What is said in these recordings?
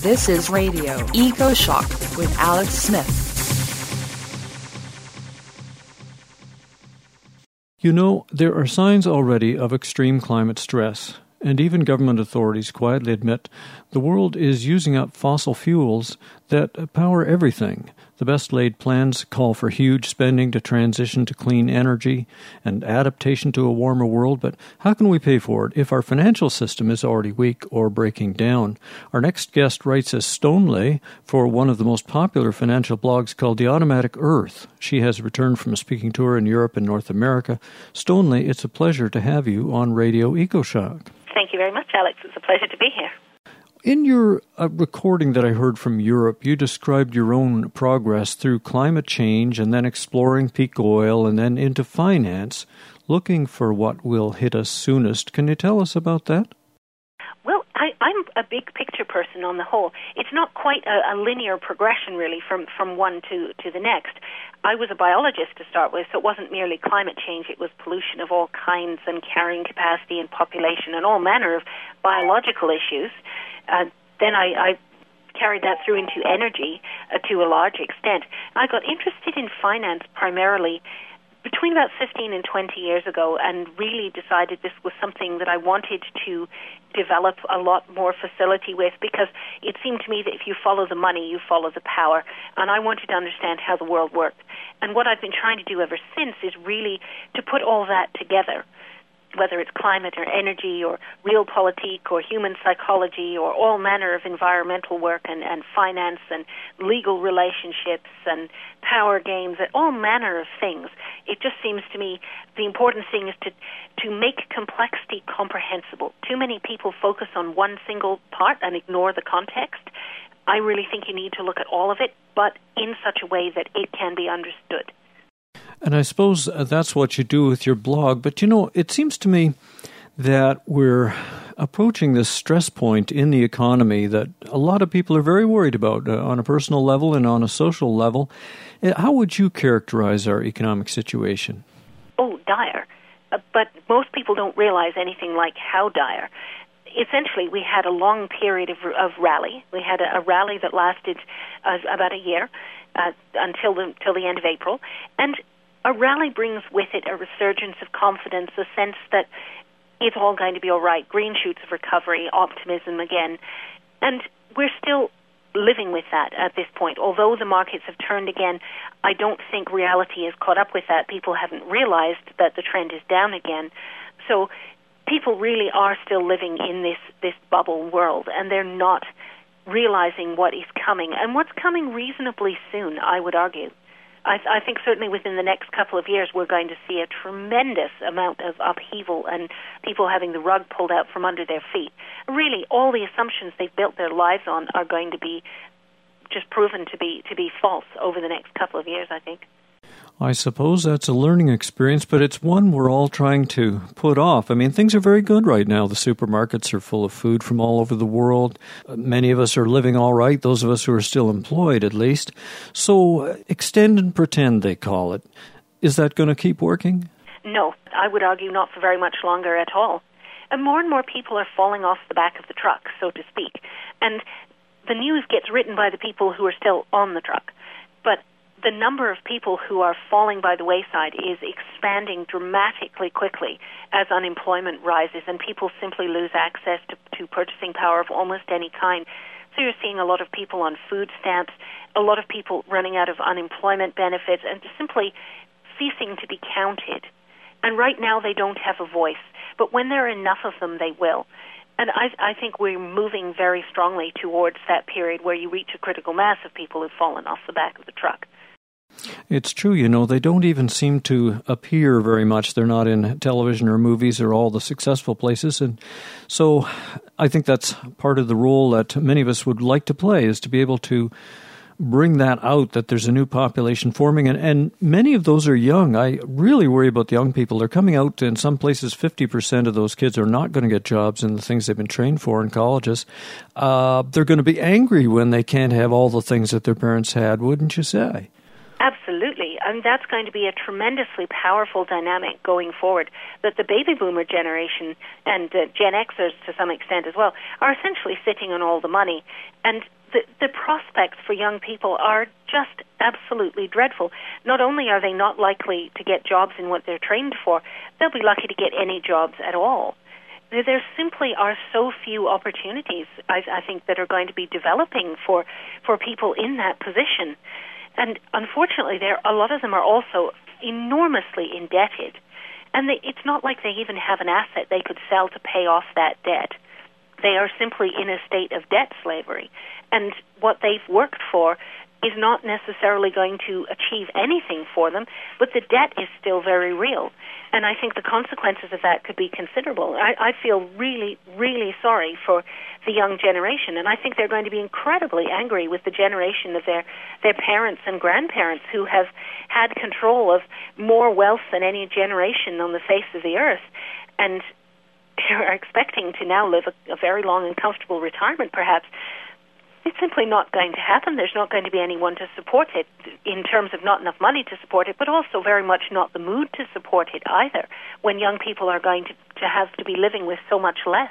This is Radio Eco Shock with Alex Smith. You know, there are signs already of extreme climate stress, and even government authorities quietly admit the world is using up fossil fuels that power everything. The best-laid plans call for huge spending to transition to clean energy and adaptation to a warmer world, but how can we pay for it if our financial system is already weak or breaking down? Our next guest writes as Stoneleigh for one of the most popular financial blogs called The Automatic Earth. She has returned from a speaking tour in Europe and North America. Stoneleigh, it's a pleasure to have you on Radio EcoShock. Thank you very much, Alex. It's a pleasure to be here. In your recording that I heard from Europe, you described your own progress through climate change and then exploring peak oil and then into finance, looking for what will hit us soonest. Can you tell us about that? Well, I'm a big picture person on the whole. It's not quite a linear progression, really, from one to the next. I was a biologist to start with, so it wasn't merely climate change. It was pollution of all kinds and carrying capacity and population and all manner of biological issues. Then I carried that through into energy to a large extent. I got interested in finance primarily between about 15 and 20 years ago, and really decided this was something that I wanted to develop a lot more facility with, because it seemed to me that if you follow the money, you follow the power, and I wanted to understand how the world worked. And what I've been trying to do ever since is really to put all that together, whether it's climate or energy or realpolitik or human psychology or all manner of environmental work and finance and legal relationships and power games, all manner of things. It just seems to me the important thing is to make complexity comprehensible. Too many people focus on one single part and ignore the context. I really think you need to look at all of it, but in such a way that it can be understood. And I suppose that's what you do with your blog. But, you know, it seems to me that we're approaching this stress point in the economy that a lot of people are very worried about on a personal level and on a social level. How would you characterize our economic situation? Oh, dire. But most people don't realize anything like how dire. Essentially, we had a long period of rally. We had a rally that lasted about a year until the end of April. And a rally brings with it a resurgence of confidence, a sense that it's all going to be all right, green shoots of recovery, optimism again. And we're still living with that at this point. Although the markets have turned again, I don't think reality has caught up with that. People haven't realized that the trend is down again. So people really are still living in this bubble world, and they're not realizing what is coming. And what's coming reasonably soon, I would argue. I think certainly within the next couple of years we're going to see a tremendous amount of upheaval and people having the rug pulled out from under their feet. Really, all the assumptions they've built their lives on are going to be just proven to be false over the next couple of years, I think. I suppose that's a learning experience, but it's one we're all trying to put off. I mean, things are very good right now. The supermarkets are full of food from all over the world. Many of us are living all right, those of us who are still employed at least. So extend and pretend, they call it. Is that going to keep working? No, I would argue not for very much longer at all. And more people are falling off the back of the truck, so to speak. And the news gets written by the people who are still on the truck. But the number of people who are falling by the wayside is expanding dramatically quickly as unemployment rises and people simply lose access to purchasing power of almost any kind. So you're seeing a lot of people on food stamps, a lot of people running out of unemployment benefits and just simply ceasing to be counted. And right now they don't have a voice, but when there are enough of them, they will. And I think we're moving very strongly towards that period where you reach a critical mass of people who've fallen off the back of the truck. It's true, you know, they don't even seem to appear very much. They're not in television or movies or all the successful places. And so I think that's part of the role that many of us would like to play, is to be able to bring that out, that there's a new population forming. And many of those are young. I really worry about the young people. They're coming out, in some places, 50% of those kids are not going to get jobs in the things they've been trained for in colleges. They're going to be angry when they can't have all the things that their parents had, wouldn't you say? Absolutely. And that's going to be a tremendously powerful dynamic going forward, that the baby boomer generation and Gen Xers to some extent as well are essentially sitting on all the money. And the prospects for young people are just absolutely dreadful. Not only are they not likely to get jobs in what they're trained for, they'll be lucky to get any jobs at all. There simply are so few opportunities, I think, that are going to be developing for people in that position. And unfortunately, a lot of them are also enormously indebted. And it's not like they even have an asset they could sell to pay off that debt. They are simply in a state of debt slavery. And what they've worked for is not necessarily going to achieve anything for them, but the debt is still very real. And I think the consequences of that could be considerable. I feel really, really sorry for the young generation, and I think they're going to be incredibly angry with the generation of their parents and grandparents who have had control of more wealth than any generation on the face of the earth, and are expecting to now live a very long and comfortable retirement, perhaps. It's simply not going to happen. There's not going to be anyone to support it in terms of not enough money to support it, but also very much not the mood to support it either, when young people are going to have to be living with so much less.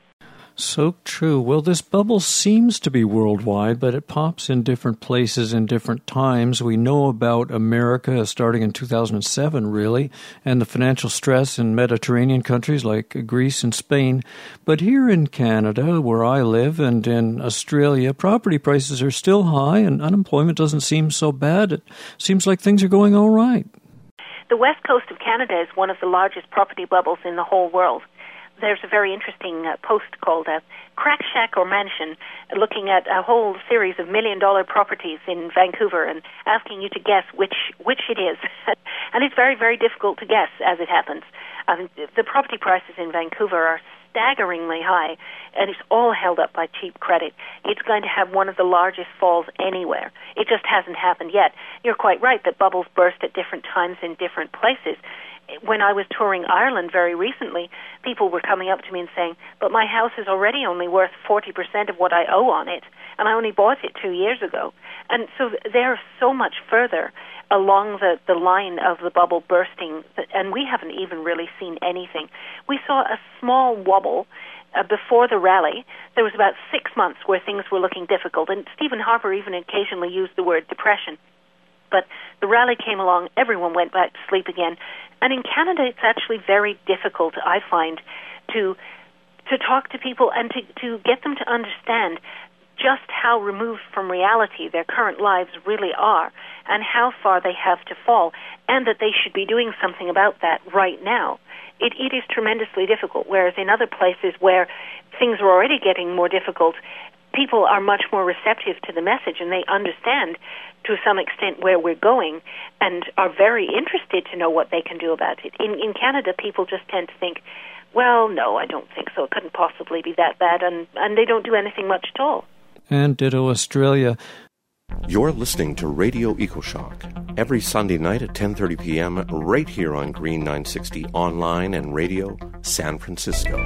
So true. Well, this bubble seems to be worldwide, but it pops in different places in different times. We know about America starting in 2007, really, and the financial stress in Mediterranean countries like Greece and Spain. But here in Canada, where I live, and in Australia, property prices are still high and unemployment doesn't seem so bad. It seems like things are going all right. The west coast of Canada is one of the largest property bubbles in the whole world. There's a very interesting post called Crack Shack or Mansion, looking at a whole series of $1 million properties in Vancouver and asking you to guess which it is. And it's very, very difficult to guess, as it happens. The property prices in Vancouver are staggeringly high, and it's all held up by cheap credit. It's going to have one of the largest falls anywhere. It just hasn't happened yet. You're quite right that bubbles burst at different times in different places. When I was touring Ireland very recently, people were coming up to me and saying, but my house is already only worth 40% of what I owe on it, and I only bought it 2 years ago. And so they're so much further along the line of the bubble bursting, and we haven't even really seen anything. We saw a small wobble before the rally. There was about 6 months where things were looking difficult, and Stephen Harper even occasionally used the word depression. But the rally came along, everyone went back to sleep again. And in Canada, it's actually very difficult, I find, to talk to people and to get them to understand just how removed from reality their current lives really are and how far they have to fall, and that they should be doing something about that right now. It is tremendously difficult, whereas in other places where things are already getting more difficult, people are much more receptive to the message, and they understand to some extent where we're going and are very interested to know what they can do about it. In Canada, people just tend to think, well, no, I don't think so. It couldn't possibly be that bad, and they don't do anything much at all. And ditto Australia. You're listening to Radio EcoShock every Sunday night at 10:30 p.m. right here on Green 960 online and radio San Francisco.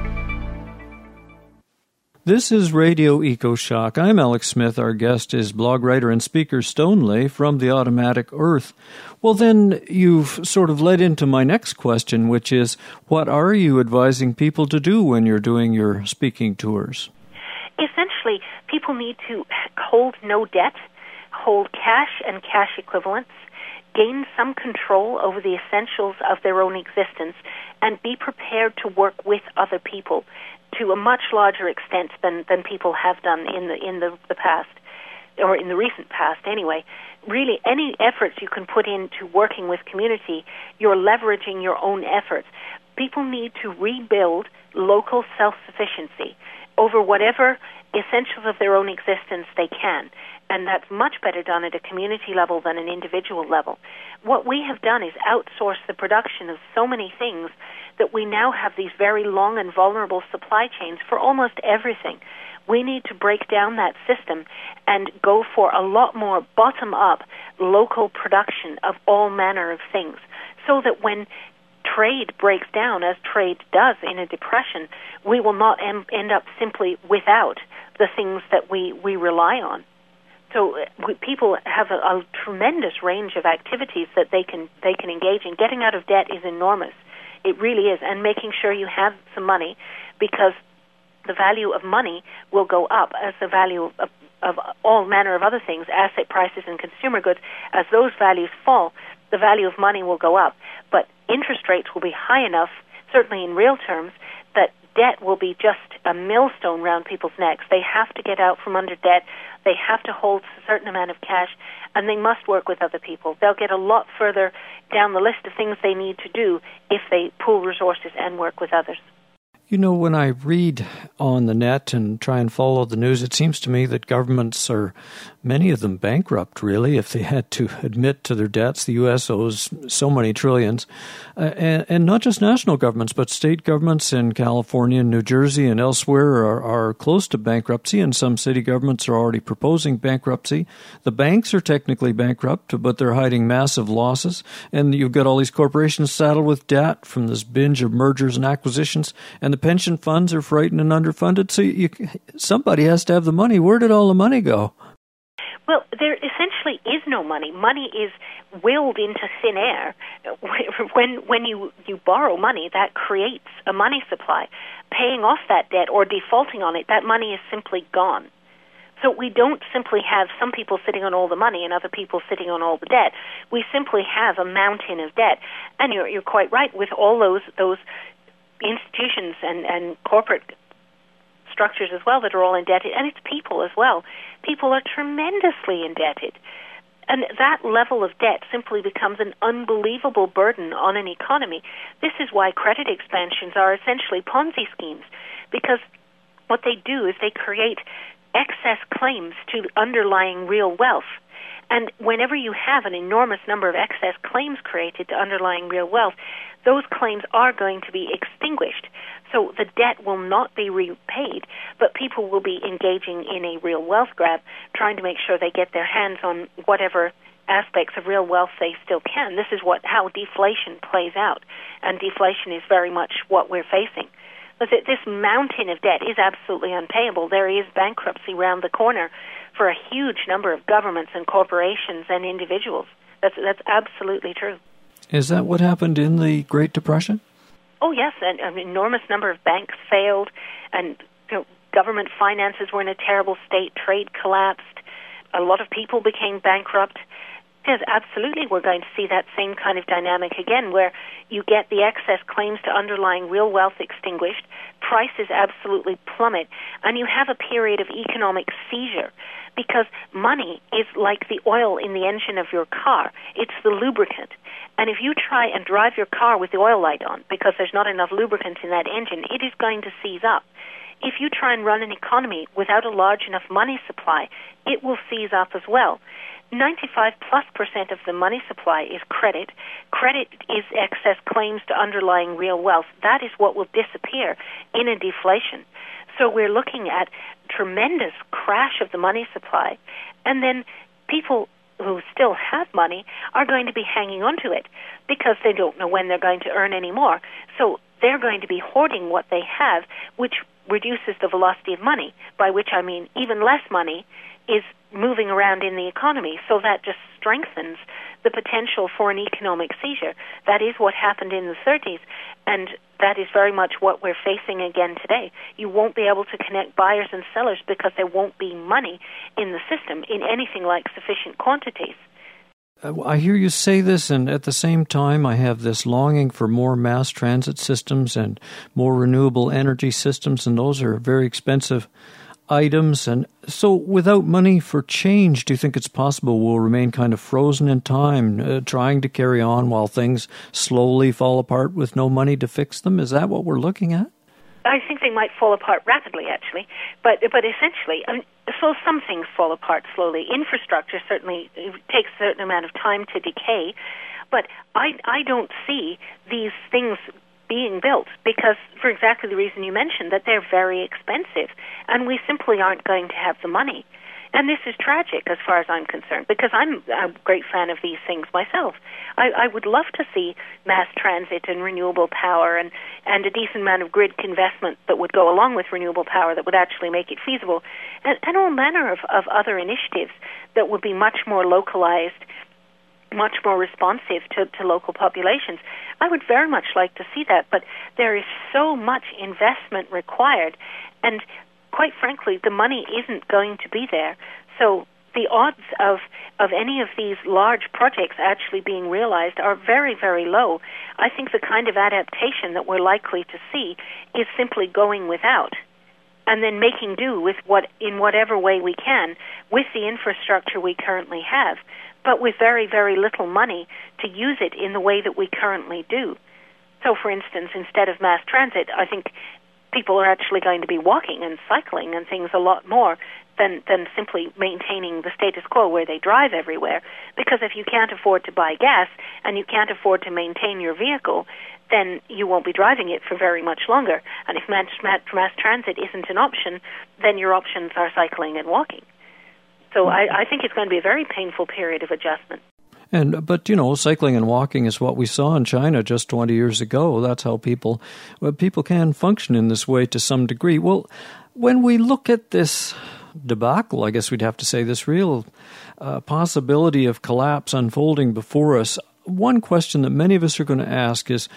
This is Radio EcoShock. I'm Alex Smith. Our guest is blog writer and speaker Stoneleigh from The Automatic Earth. Well, then you've sort of led into my next question, which is, what are you advising people to do when you're doing your speaking tours? Essentially, people need to hold no debt, hold cash and cash equivalents, gain some control over the essentials of their own existence, and be prepared to work with other people to a much larger extent than people have done in the past, or in the recent past anyway. Really, any efforts you can put into working with community, you're leveraging your own efforts. People need to rebuild local self-sufficiency over whatever essentials of their own existence they can. And that's much better done at a community level than an individual level. What we have done is outsource the production of so many things that we now have these very long and vulnerable supply chains for almost everything. We need to break down that system and go for a lot more bottom-up local production of all manner of things, so that when trade breaks down, as trade does in a depression, we will not end up simply without the things that we rely on. So people have a tremendous range of activities that they can engage in. Getting out of debt is enormous. It really is. And making sure you have some money, because the value of money will go up as the value of all manner of other things, asset prices and consumer goods. As those values fall, the value of money will go up. But interest rates will be high enough, certainly in real terms, that debt will be just a millstone around people's necks. They have to get out from under debt. They have to hold a certain amount of cash, and they must work with other people. They'll get a lot further down the list of things they need to do if they pool resources and work with others. You know, when I read on the net and try and follow the news, it seems to me that governments are, many of them, bankrupt, really, if they had to admit to their debts. The U.S. owes so many trillions. And not just national governments, but state governments in California and New Jersey and elsewhere are close to bankruptcy, and some city governments are already proposing bankruptcy. The banks are technically bankrupt, but they're hiding massive losses. And you've got all these corporations saddled with debt from this binge of mergers and acquisitions, and the pension funds are frightened and underfunded, so somebody has to have the money. Where did all the money go? Well, there essentially is no money. Money is willed into thin air. When you borrow money, that creates a money supply. Paying off that debt or defaulting on it, that money is simply gone. So we don't simply have some people sitting on all the money and other people sitting on all the debt. We simply have a mountain of debt. And you're quite right, with all those institutions and corporate structures as well that are all indebted, and it's people as well. People are tremendously indebted. And that level of debt simply becomes an unbelievable burden on an economy. This is why credit expansions are essentially Ponzi schemes, because what they do is they create excess claims to underlying real wealth. And whenever you have an enormous number of excess claims created to underlying real wealth, those claims are going to be extinguished. So the debt will not be repaid, but people will be engaging in a real wealth grab, trying to make sure they get their hands on whatever aspects of real wealth they still can. This is how deflation plays out, and deflation is very much what we're facing. But this mountain of debt is absolutely unpayable. There is bankruptcy around the corner for a huge number of governments and corporations and individuals. That's absolutely true. Is that what happened in the Great Depression? Oh, yes. An enormous number of banks failed, and government finances were in a terrible state. Trade collapsed. A lot of people became bankrupt. Yes, absolutely, we're going to see that same kind of dynamic again, where you get the excess claims to underlying real wealth extinguished, prices absolutely plummet, and you have a period of economic seizure, because money is like the oil in the engine of your car. It's the lubricant. And if you try and drive your car with the oil light on because there's not enough lubricant in that engine, it is going to seize up. If you try and run an economy without a large enough money supply, it will seize up as well. 95+% of the money supply is credit. Credit is excess claims to underlying real wealth. That is what will disappear in a deflation. So we're looking at tremendous crash of the money supply, and then people who still have money are going to be hanging on to it because they don't know when they're going to earn any more. So they're going to be hoarding what they have, which reduces the velocity of money, by which I mean even less money is moving around in the economy. So that just strengthens the potential for an economic seizure. That is what happened in the 30s, and that is very much what we're facing again today. You won't be able to connect buyers and sellers because there won't be money in the system in anything like sufficient quantities. I hear you say this, and at the same time I have this longing for more mass transit systems and more renewable energy systems, and those are very expensive items. And so without money for change, do you think it's possible we'll remain kind of frozen in time, trying to carry on while things slowly fall apart with no money to fix them? Is that what we're looking at? I think they might fall apart rapidly, actually. But essentially, so some things fall apart slowly. Infrastructure certainly takes a certain amount of time to decay. But I don't see these things being built because, for exactly the reason you mentioned, that they're very expensive, and we simply aren't going to have the money. And this is tragic as far as I'm concerned, because I'm a great fan of these things myself. I would love to see mass transit and renewable power and a decent amount of grid investment that would go along with renewable power that would actually make it feasible, and all manner of other initiatives that would be much more localized, much more responsive to local populations. I would very much like to see that, but there is so much investment required, and quite frankly, the money isn't going to be there. So the odds of any of these large projects actually being realized are very, very low. I think the kind of adaptation that we're likely to see is simply going without, and then making do with in whatever way we can with the infrastructure we currently have, but with very, very little money to use it in the way that we currently do. So, for instance, instead of mass transit, I think people are actually going to be walking and cycling and things a lot more than simply maintaining the status quo where they drive everywhere. Because if you can't afford to buy gas and you can't afford to maintain your vehicle, then you won't be driving it for very much longer. And if mass transit isn't an option, then your options are cycling and walking. So I think it's going to be a very painful period of adjustment. But cycling and walking is what we saw in China just 20 years ago. That's how people can function in this way to some degree. Well, when we look at this debacle, I guess we'd have to say, this real possibility of collapse unfolding before us, one question that many of us are going to ask is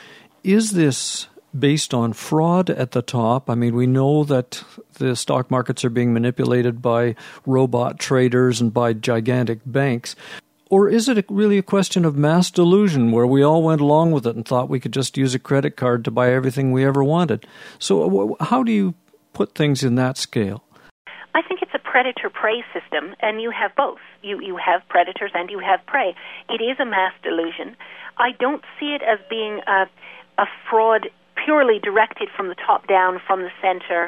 this based on fraud at the top? I mean, we know that the stock markets are being manipulated by robot traders and by gigantic banks. Or is it really a question of mass delusion where we all went along with it and thought we could just use a credit card to buy everything we ever wanted? So how do you put things in that scale? I think it's a predator-prey system, and you have both. You have predators and you have prey. It is a mass delusion. I don't see it as being a fraud purely directed from the top down, from the center.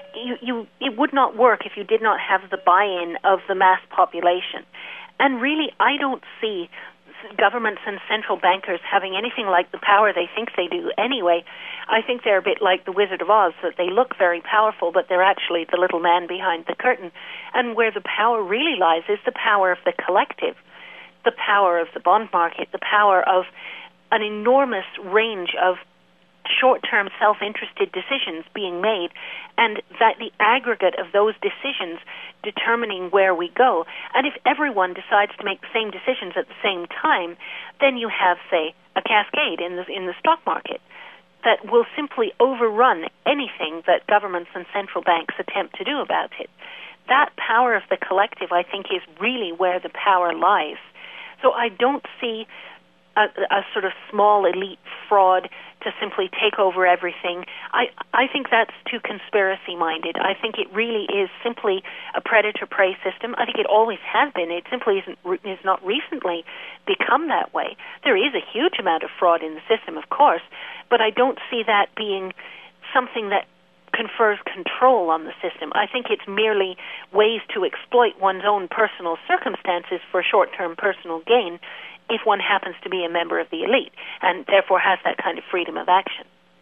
It would not work if you did not have the buy-in of the mass population. And really, I don't see governments and central bankers having anything like the power they think they do anyway. I think they're a bit like the Wizard of Oz, that they look very powerful, but they're actually the little man behind the curtain. And where the power really lies is the power of the collective, the power of the bond market, the power of an enormous range of short-term self-interested decisions being made, and that the aggregate of those decisions determining where we go. And if everyone decides to make the same decisions at the same time, then you have, say, a cascade in the stock market that will simply overrun anything that governments and central banks attempt to do about it. That power of the collective, I think, is really where the power lies. So I don't see a sort of small elite fraud to simply take over everything. I think that's too conspiracy-minded. I think it really is simply a predator-prey system. I think it always has been. It simply is not recently become that way. There is a huge amount of fraud in the system, of course, but I don't see that being something that confers control on the system. I think it's merely ways to exploit one's own personal circumstances for short-term personal gain if one happens to be a member of the elite, and therefore has that kind of freedom of action.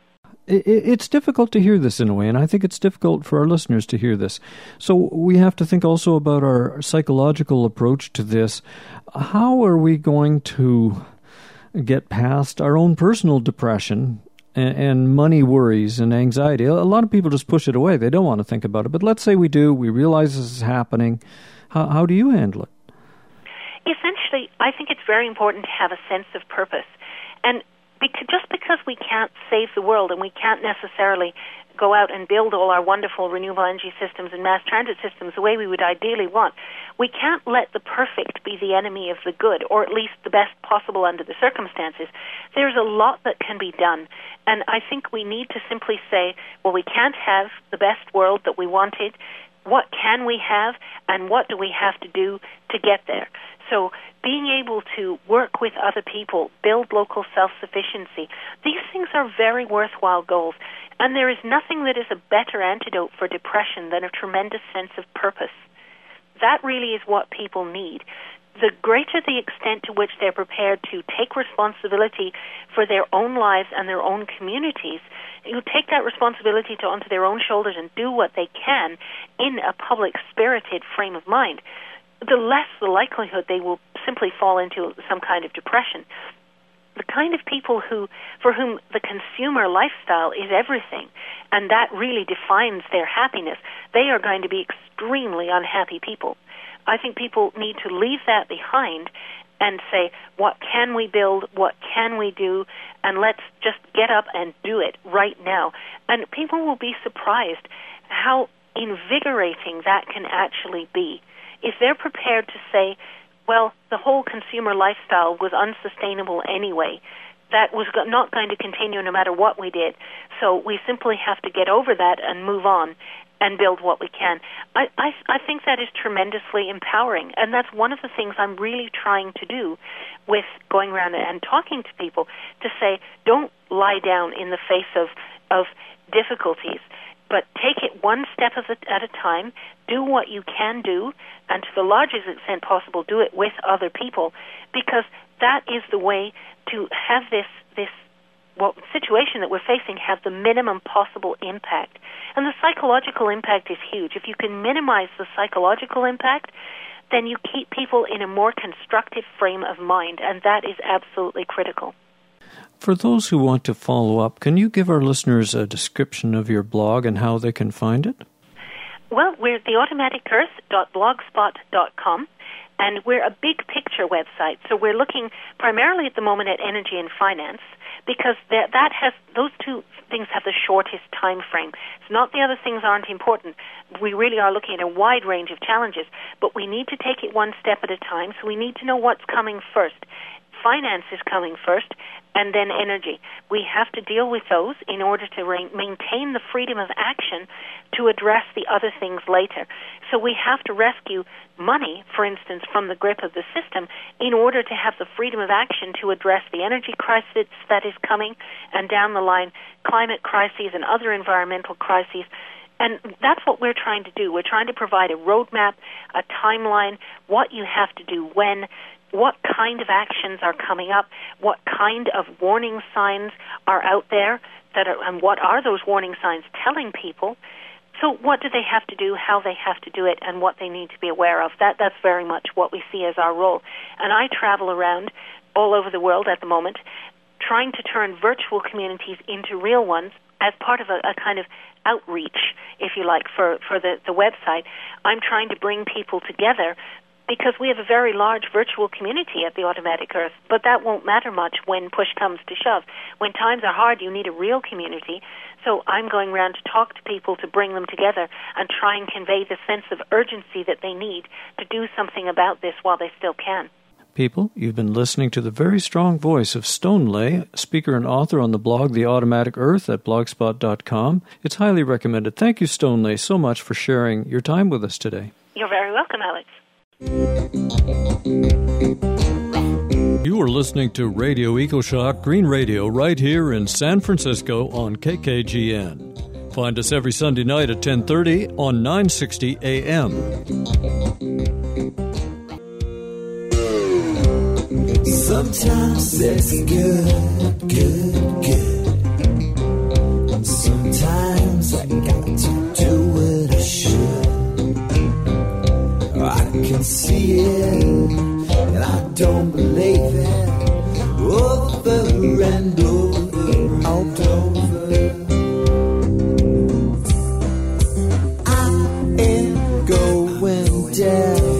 It's difficult to hear this in a way, and I think it's difficult for our listeners to hear this. So we have to think also about our psychological approach to this. How are we going to get past our own personal depression and money worries and anxiety? A lot of people just push it away. They don't want to think about it. But let's say we do. We realize this is happening. How do you handle it? Essentially, I think it's very important to have a sense of purpose. And just because we can't save the world and we can't necessarily go out and build all our wonderful renewable energy systems and mass transit systems the way we would ideally want, we can't let the perfect be the enemy of the good, or at least the best possible under the circumstances. There's a lot that can be done. And I think we need to simply say, well, we can't have the best world that we wanted. What can we have, and what do we have to do to get there? So being able to work with other people, build local self-sufficiency, these things are very worthwhile goals. And there is nothing that is a better antidote for depression than a tremendous sense of purpose. That really is what people need. the greater the extent to which they're prepared to take responsibility for their own lives and their own communities, who take that responsibility onto their own shoulders and do what they can in a public-spirited frame of mind, the less the likelihood they will simply fall into some kind of depression. The kind of people for whom the consumer lifestyle is everything, and that really defines their happiness, they are going to be extremely unhappy people. I think people need to leave that behind and say, what can we build, what can we do, and let's just get up and do it right now. And people will be surprised how invigorating that can actually be. If they're prepared to say, well, the whole consumer lifestyle was unsustainable anyway, that was not going to continue no matter what we did, so we simply have to get over that and move on and build what we can. I think that is tremendously empowering, and that's one of the things I'm really trying to do with going around and talking to people, to say, don't lie down in the face of difficulties, but take it one step at a time, do what you can do, and to the largest extent possible, do it with other people, because that is the way to have this situation that we're facing have the minimum possible impact. And the psychological impact is huge. If you can minimize the psychological impact, then you keep people in a more constructive frame of mind, and that is absolutely critical. For those who want to follow up, can you give our listeners a description of your blog and how they can find it? Well, we're theautomaticearth.blogspot.com, and we're a big picture website. So we're looking primarily at the moment at energy and finance, because that has, those two things have the shortest time frame. It's not the other things aren't important. We really are looking at a wide range of challenges, but we need to take it one step at a time, so we need to know what's coming first. Finance is coming first, and then energy. We have to deal with those in order to maintain the freedom of action to address the other things later. So we have to rescue money, for instance, from the grip of the system in order to have the freedom of action to address the energy crisis that is coming, and down the line, climate crises and other environmental crises. And that's what we're trying to do. We're trying to provide a roadmap, a timeline, what you have to do when, what kind of actions are coming up, what kind of warning signs are out there, and what are those warning signs telling people. So what do they have to do, how they have to do it, and what they need to be aware of. That's very much what we see as our role. And I travel around all over the world at the moment trying to turn virtual communities into real ones as part of a kind of outreach, if you like, for the website. I'm trying to bring people together because we have a very large virtual community at the Automatic Earth, but that won't matter much when push comes to shove. When times are hard, you need a real community. So I'm going around to talk to people to bring them together and try and convey the sense of urgency that they need to do something about this while they still can. People, you've been listening to the very strong voice of Stoneleigh, speaker and author on the blog The Automatic Earth at blogspot.com. It's highly recommended. Thank you, Stoneleigh, so much for sharing your time with us today. You're very welcome, Alex. You are listening to Radio EcoShock Green Radio right here in San Francisco on KKGN. Find us every Sunday night at 10:30 on 960 AM. Sometimes it's good. And sometimes I got to do what I should. I can see it, and I don't believe it. Over and over and over. I ain't going down.